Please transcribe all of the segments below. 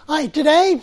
All right, today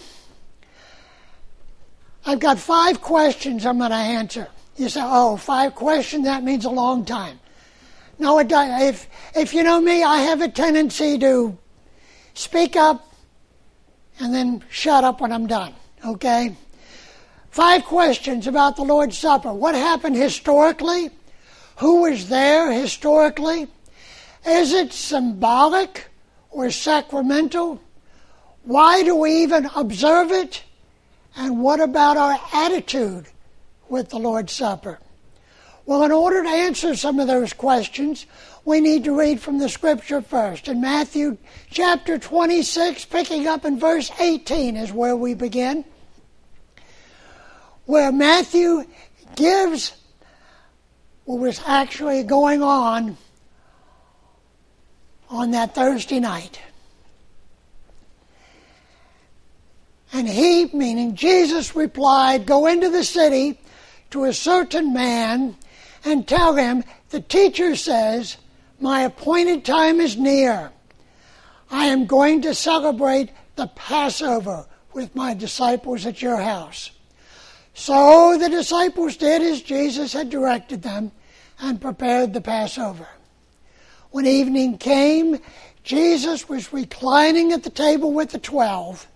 I've got 5 questions I'm going to answer. You say, 5 questions, that means a long time. No, it doesn't. If you know me, I have a tendency to speak up and then shut up when I'm done, okay? 5 questions about the Lord's Supper. What happened historically? Who was there historically? Is it symbolic or sacramental? Why do we even observe it? And what about our attitude with the Lord's Supper? Well, in order to answer some of those questions, we need to read from the Scripture first. In Matthew chapter 26, picking up in verse 18 is where we begin, where Matthew gives what was actually going on that Thursday night. And he, meaning Jesus, replied, "Go into the city to a certain man and tell him, the teacher says, my appointed time is near. I am going to celebrate the Passover with my disciples at your house." So the disciples did as Jesus had directed them and prepared the Passover. When evening came, Jesus was reclining at the table with the 12.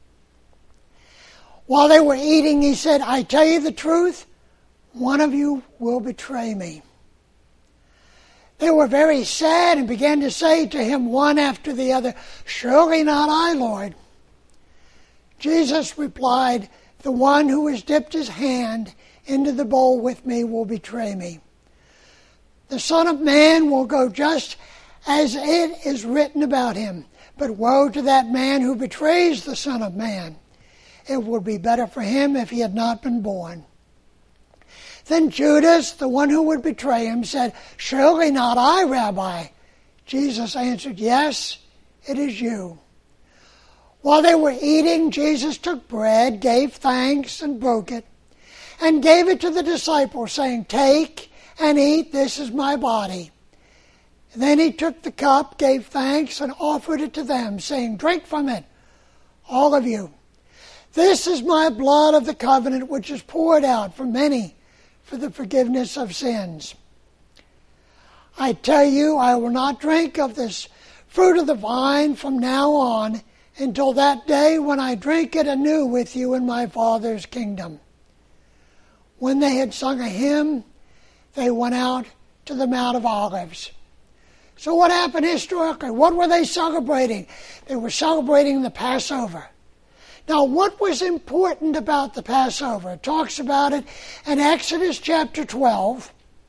While they were eating, he said, "I tell you the truth, one of you will betray me." They were very sad and began to say to him one after the other, "Surely not I, Lord." Jesus replied, "The one who has dipped his hand into the bowl with me will betray me. The Son of Man will go just as it is written about him. But woe to that man who betrays the Son of Man. It would be better for him if he had not been born." Then Judas, the one who would betray him, said, "Surely not I, Rabbi." Jesus answered, "Yes, it is you." While they were eating, Jesus took bread, gave thanks, and broke it, and gave it to the disciples, saying, "Take and eat, this is my body." Then he took the cup, gave thanks, and offered it to them, saying, "Drink from it, all of you. This is my blood of the covenant, which is poured out for many for the forgiveness of sins. I tell you, I will not drink of this fruit of the vine from now on until that day when I drink it anew with you in my Father's kingdom." When they had sung a hymn, they went out to the Mount of Olives. So what happened historically? What were they celebrating? They were celebrating the Passover. Now, what was important about the Passover? It talks about it in Exodus chapter 12.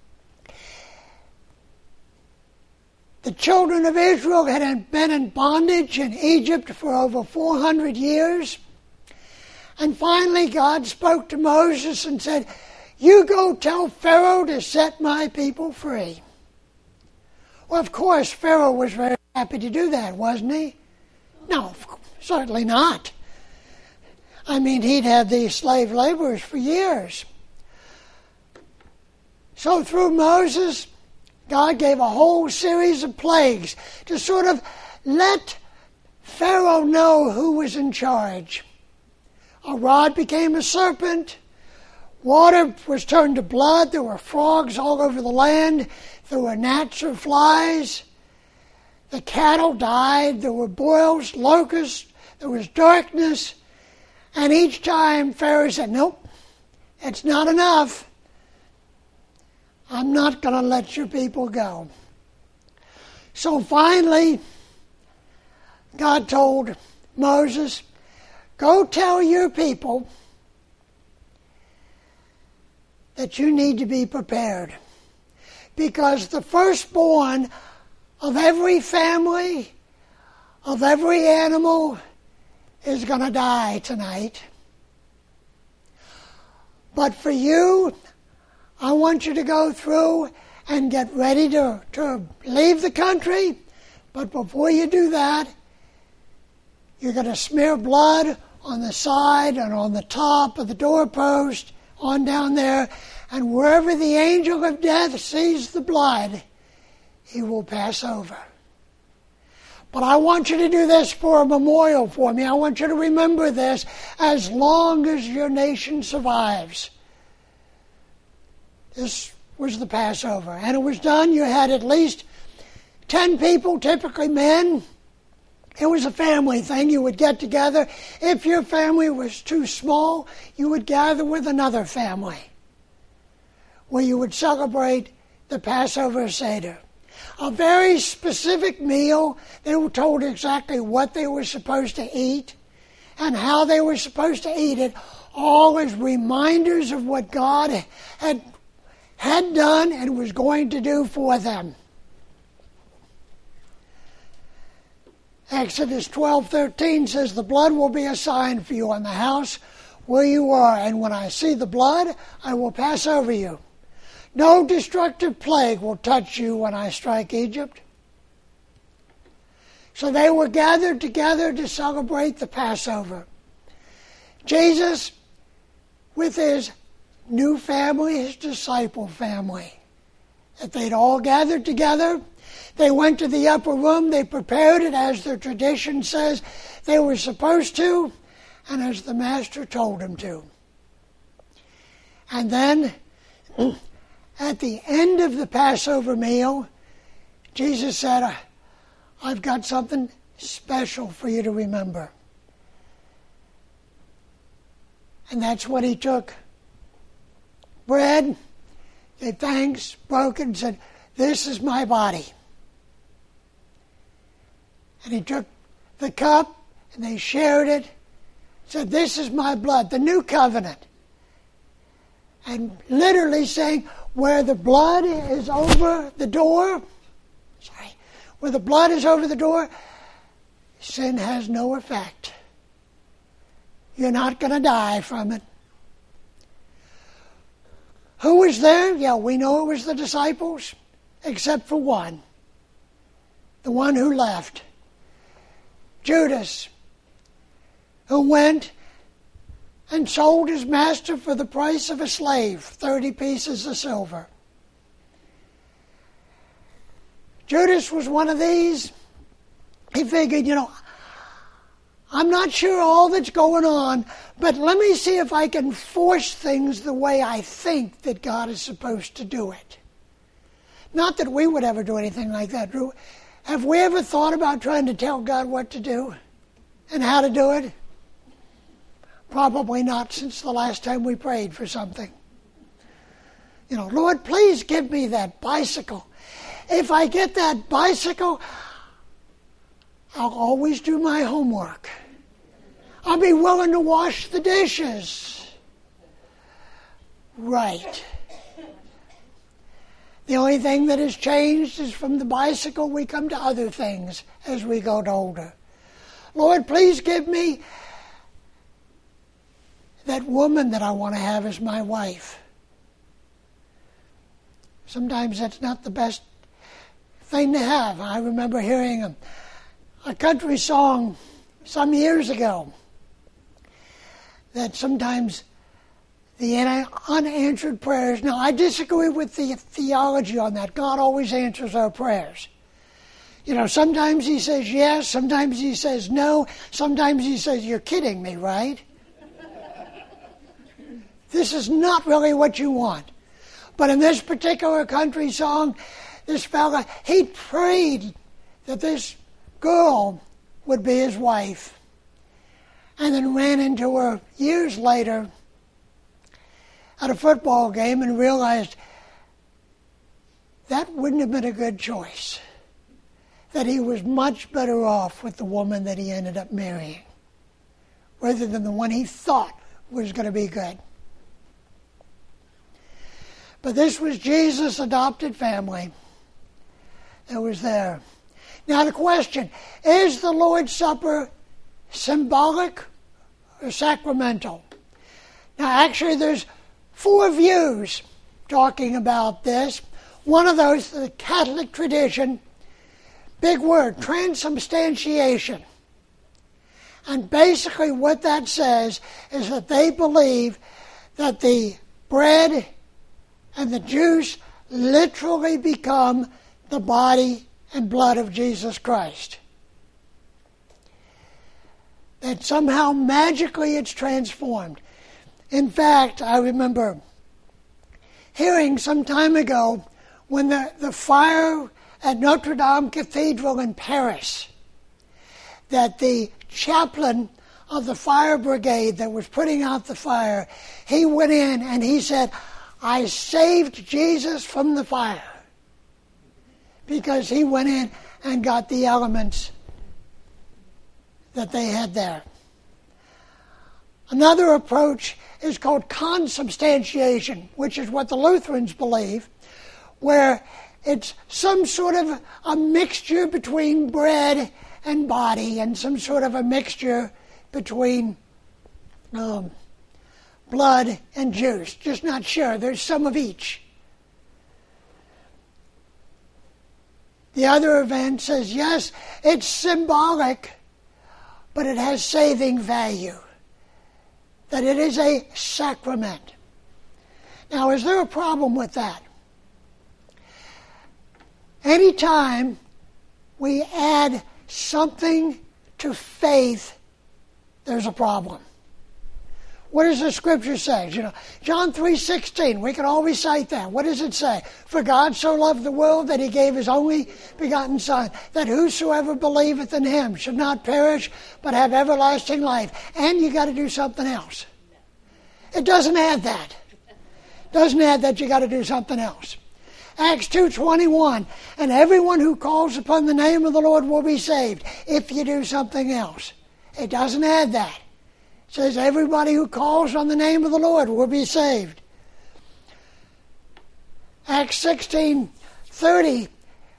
The children of Israel had been in bondage in Egypt for over 400 years. And finally, God spoke to Moses and said, "You go tell Pharaoh to set my people free." Well, of course, Pharaoh was very happy to do that, wasn't he? No, certainly not. I mean, he'd had these slave laborers for years. So through Moses, God gave a whole series of plagues to sort of let Pharaoh know who was in charge. A rod became a serpent. Water was turned to blood. There were frogs all over the land. There were gnats or flies. The cattle died. There were boils, locusts. There was darkness. And each time Pharaoh said, "Nope, it's not enough. I'm not going to let your people go." So finally, God told Moses, "Go tell your people that you need to be prepared. Because the firstborn of every family, of every animal, is going to die tonight. But for you, I want you to go through and get ready to leave the country. But before you do that, you're going to smear blood on the side and on the top of the doorpost, on down there. And wherever the angel of death sees the blood, he will pass over. But I want you to do this for a memorial for me. I want you to remember this as long as your nation survives. This was the Passover. And it was done. You had at least 10 people, typically men. It was a family thing. You would get together. If your family was too small, you would gather with another family where you would celebrate the Passover Seder. A very specific meal. They were told exactly what they were supposed to eat and how they were supposed to eat it, all as reminders of what God had done and was going to do for them. Exodus 12:13 says, "The blood will be a sign for you on the house where you are, and when I see the blood, I will pass over you. No destructive plague will touch you when I strike Egypt." So they were gathered together to celebrate the Passover. Jesus, with his new family, his disciple family, that they'd all gathered together. They went to the upper room. They prepared it as the tradition says they were supposed to, and as the Master told them to. And then, at the end of the Passover meal, Jesus said, "I've got something special for you to remember." And that's when he took bread, gave thanks, broke it, and said, "This is my body." And he took the cup, and they shared it, said, "This is my blood, the new covenant." And literally saying, where the blood is over the door, where the blood is over the door, sin has no effect. You're not going to die from it. Who was there? Yeah, we know it was the disciples, except for one. The one who left. Judas, who went and sold his master for the price of a slave, 30 pieces of silver. Judas was one of these. He figured, I'm not sure all that's going on, but let me see if I can force things the way I think that God is supposed to do it. Not that we would ever do anything like that, Drew. Have we ever thought about trying to tell God what to do and how to do it? Probably not since the last time we prayed for something. Lord, please give me that bicycle. If I get that bicycle, I'll always do my homework. I'll be willing to wash the dishes. Right. The only thing that has changed is from the bicycle we come to other things as we get older. Lord, please give me that woman that I want to have as my wife. Sometimes that's not the best thing to have. I remember hearing a country song some years ago that sometimes the unanswered prayers. Now, I disagree with the theology on that. God always answers our prayers. Sometimes he says yes, sometimes he says no, sometimes he says, "You're kidding me, right? This is not really what you want." But in this particular country song, this fella, he prayed that this girl would be his wife. And then ran into her years later at a football game and realized that wouldn't have been a good choice. That he was much better off with the woman that he ended up marrying, rather than the one he thought was going to be good. But this was Jesus' adopted family that was there. Now the question, is the Lord's Supper symbolic or sacramental? Now actually there's 4 views talking about this. One of those, the Catholic tradition, big word, transubstantiation. And basically what that says is that they believe that the bread and the juice literally become the body and blood of Jesus Christ. that somehow magically it's transformed. In fact, I remember hearing some time ago when the fire at Notre Dame Cathedral in Paris, that the chaplain of the fire brigade that was putting out the fire, he went in and he said, "I saved Jesus from the fire," because he went in and got the elements that they had there. Another approach is called consubstantiation, which is what the Lutherans believe, where it's some sort of a mixture between bread and body, and some sort of a mixture between blood and juice. Just not sure. There's some of each. The other event says, yes, it's symbolic, but it has saving value. That it is a sacrament. Now, is there a problem with that? Anytime we add something to faith, there's a problem. What does the Scripture say? John 3:16, we can always cite that. What does it say? For God so loved the world that he gave his only begotten Son, that whosoever believeth in him should not perish, but have everlasting life. And you got to do something else. It doesn't add that. Doesn't add that you got to do something else. Acts 2:21, and everyone who calls upon the name of the Lord will be saved if you do something else. It doesn't add that. It says everybody who calls on the name of the Lord will be saved. Acts 16:30,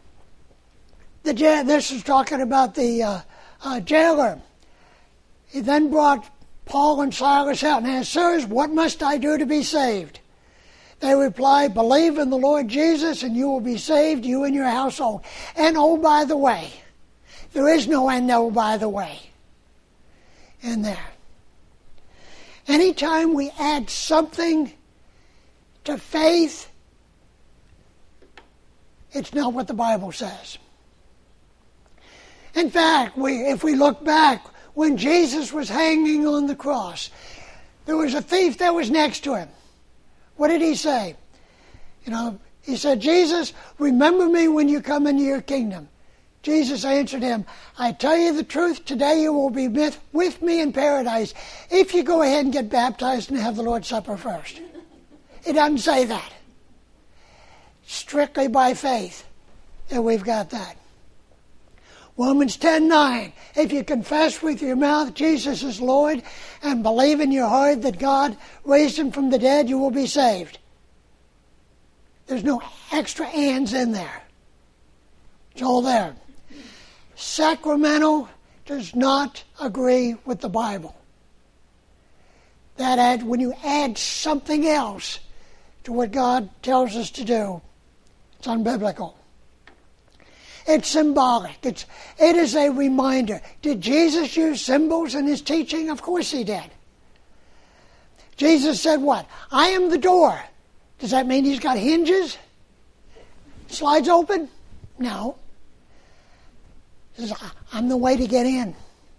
this is talking about the jailer. He then brought Paul and Silas out and asked, "Sirs, what must I do to be saved?" They replied, "Believe in the Lord Jesus and you will be saved, you and your household." And oh, by the way, there is no "and oh, by the way" in there. Anytime we add something to faith, it's not what the Bible says. In fact, if we look back, when Jesus was hanging on the cross, there was a thief that was next to him. What did he say? He said, "Jesus, remember me when you come into your kingdom." Jesus answered him, "I tell you the truth, today you will be with me in paradise if you go ahead and get baptized and have the Lord's Supper first." It doesn't say that. Strictly by faith that we've got that. Romans 10:9, if you confess with your mouth Jesus is Lord and believe in your heart that God raised him from the dead, you will be saved. There's no extra ands in there. It's all there. Sacramental does not agree with the Bible. When you add something else to what God tells us to do, it's unbiblical. It's symbolic. It is a reminder. Did Jesus use symbols in his teaching? Of course he did. Jesus said what? "I am the door." Does that mean he's got hinges? Slides open? No. He says, "I'm the way to get in."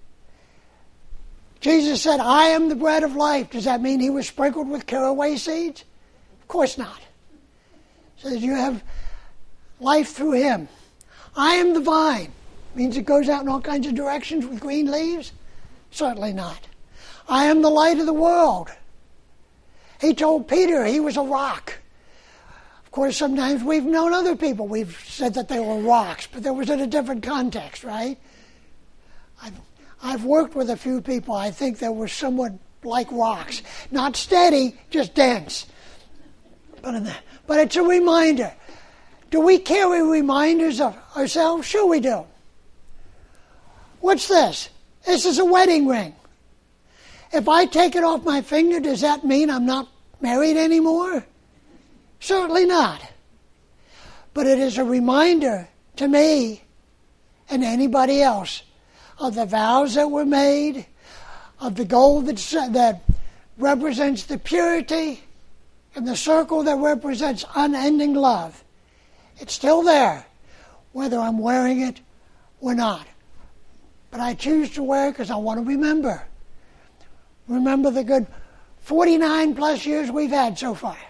Jesus said, "I am the bread of life." Does that mean he was sprinkled with caraway seeds? Of course not. He says you have life through him. "I am the vine." Means it goes out in all kinds of directions with green leaves? Certainly not. "I am the light of the world." He told Peter he was a rock. Of course, sometimes we've known other people. We've said that they were rocks, but there was in a different context, right? I've worked with a few people. I think they were somewhat like rocks. Not steady, just dense. But it's a reminder. Do we carry reminders of ourselves? Sure we do. What's this? This is a wedding ring. If I take it off my finger, does that mean I'm not married anymore? Certainly not. But it is a reminder to me and anybody else of the vows that were made, of the gold that represents the purity, and the circle that represents unending love. It's still there, whether I'm wearing it or not. But I choose to wear it because I want to remember. Remember the good 49 plus years we've had so far.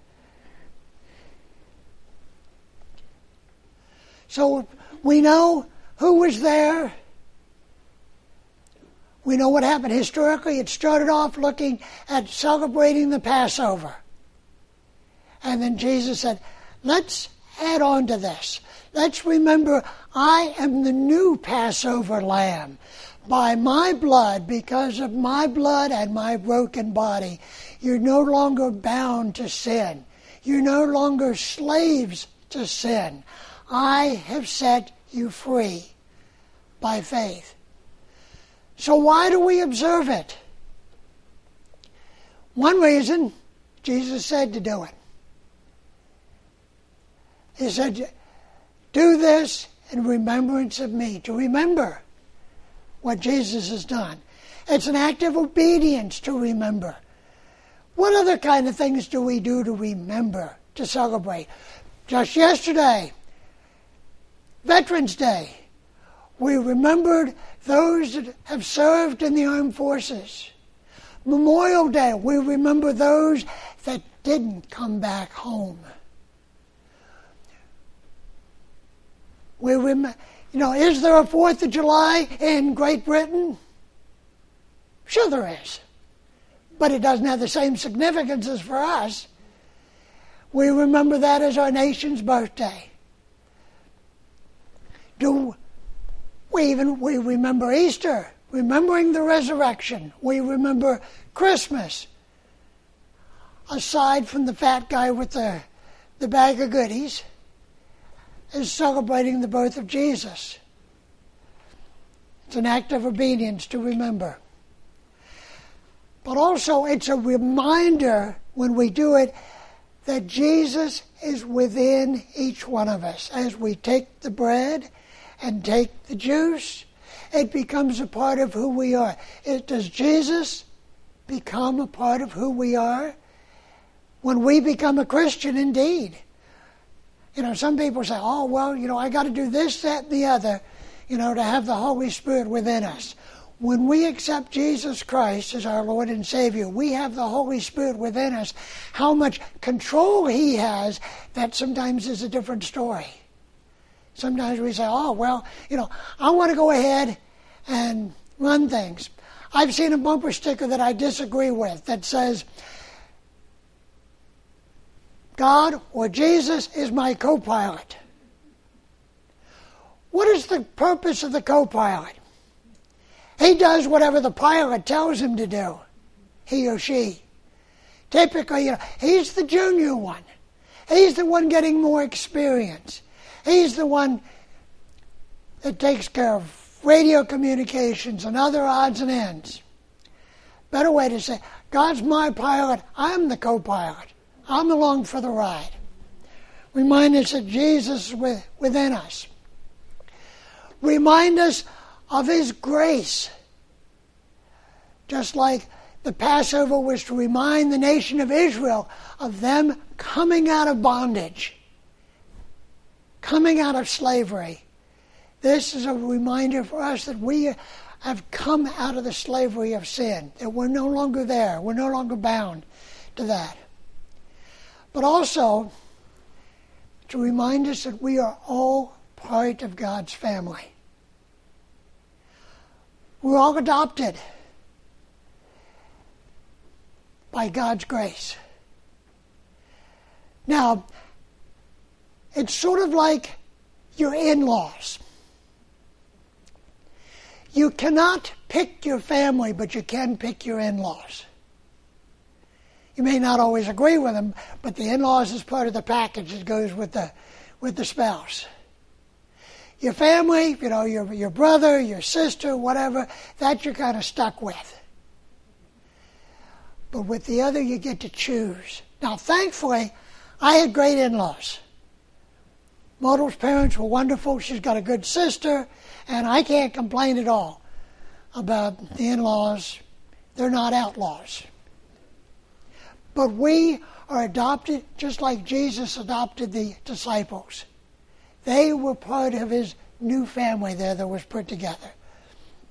So we know who was there. We know what happened historically. It started off looking at celebrating the Passover. And then Jesus said, let's add on to this. Let's remember, I am the new Passover lamb. By my blood, because of my blood and my broken body, you're no longer bound to sin. You're no longer slaves to sin. I have set you free by faith. So why do we observe it? One reason, Jesus said to do it. He said, do this in remembrance of me. To remember what Jesus has done. It's an act of obedience to remember. What other kind of things do we do to remember, to celebrate? Just yesterday, Veterans Day, we remembered those that have served in the armed forces. Memorial Day, we remember those that didn't come back home. Is there a 4th of July in Great Britain? Sure there is. But it doesn't have the same significance as for us. We remember that as our nation's birthday. We remember Easter, remembering the resurrection. We remember Christmas. Aside from the fat guy with the bag of goodies, is celebrating the birth of Jesus. It's an act of obedience to remember. But also it's a reminder when we do it that Jesus is within each one of us. As we take the bread and take the juice, it becomes a part of who we are. Does Jesus become a part of who we are? When we become a Christian, indeed. Some people say, I got to do this, that, and the other, to have the Holy Spirit within us. When we accept Jesus Christ as our Lord and Savior, we have the Holy Spirit within us. How much control He has, that sometimes is a different story. Sometimes we say, I want to go ahead and run things. I've seen a bumper sticker that I disagree with that says, God or Jesus is my co-pilot. What is the purpose of the co-pilot? He does whatever the pilot tells him to do, he or she. Typically, he's the junior one. He's the one getting more experience. He's the one that takes care of radio communications and other odds and ends. Better way to say, God's my pilot, I'm the co-pilot. I'm along for the ride. Remind us that Jesus is within us. Remind us of His grace. Just like the Passover was to remind the nation of Israel of them coming out of bondage, coming out of slavery. This is a reminder for us that we have come out of the slavery of sin, that we're no longer there, we're no longer bound to that. But also to remind us that we are all part of God's family. We're all adopted by God's grace. Now, it's sort of like your in-laws. You cannot pick your family, but you can pick your in-laws. You may not always agree with them, but the in-laws is part of the package that goes with the spouse. Your family, your brother, your sister, whatever, that you're kind of stuck with. But with the other, you get to choose. Now, thankfully, I had great in-laws. Myrtle's parents were wonderful. She's got a good sister, and I can't complain at all about the in-laws. They're not outlaws. But we are adopted just like Jesus adopted the disciples. They were part of His new family there that was put together.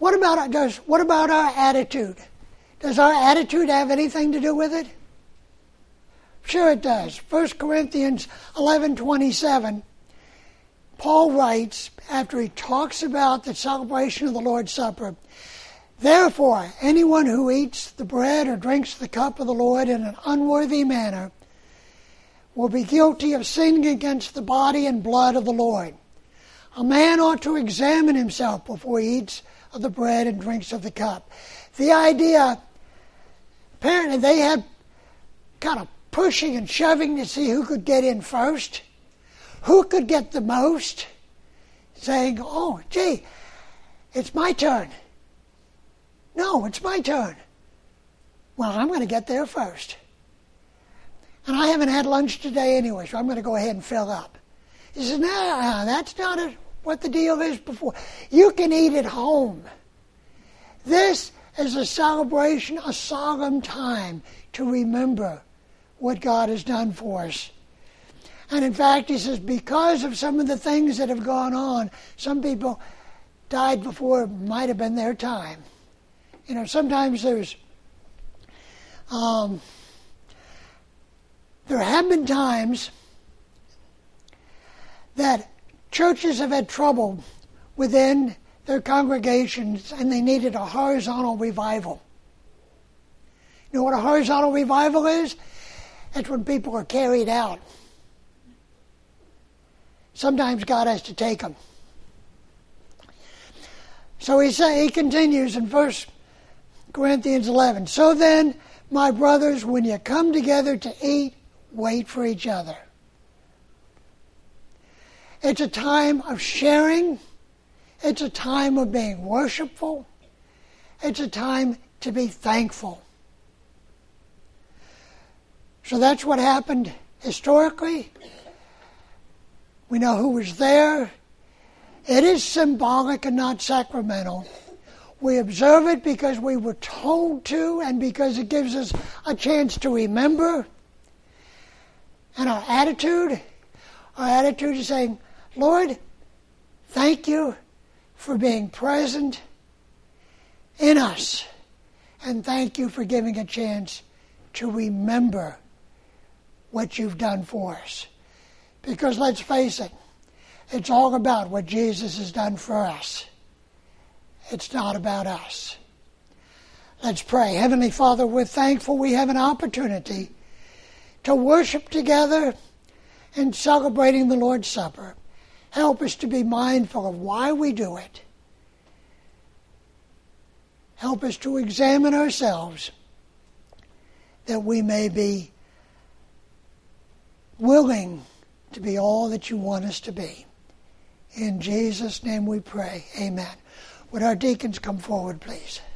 What about our attitude? Does our attitude have anything to do with it? Sure it does. 1 Corinthians 11:27, Paul writes, after he talks about the celebration of the Lord's Supper, "Therefore, anyone who eats the bread or drinks the cup of the Lord in an unworthy manner will be guilty of sinning against the body and blood of the Lord. A man ought to examine himself before he eats of the bread and drinks of the cup." The idea, apparently they had kind of pushing and shoving to see who could get in first, who could get the most, saying, "Oh, gee, it's my turn." "No, it's my turn." "Well, I'm going to get there first. And I haven't had lunch today anyway, so I'm going to go ahead and fill up." He says, "No, that's not what the deal is before. You can eat at home. This is a celebration, a solemn time to remember what God has done for us." And in fact, he says, because of some of the things that have gone on, some people died before it might have been their time. You know, sometimes there have been times that churches have had trouble within their congregations and they needed a horizontal revival. You know what a horizontal revival is? That's when people are carried out. Sometimes God has to take them. So he continues in 1 Corinthians 11, "So then, my brothers, when you come together to eat, wait for each other." It's a time of sharing. It's a time of being worshipful. It's a time to be thankful. So that's what happened historically. We know who was there. It is symbolic and not sacramental. We observe it because we were told to and because it gives us a chance to remember. And our attitude is saying, "Lord, thank you for being present in us. And thank you for giving a chance to remember what you've done for us." Because let's face it, it's all about what Jesus has done for us. It's not about us. Let's pray. Heavenly Father, we're thankful we have an opportunity to worship together in celebrating the Lord's Supper. Help us to be mindful of why we do it. Help us to examine ourselves that we may be willing to be all that you want us to be. In Jesus' name we pray. Amen. Would our deacons come forward, please?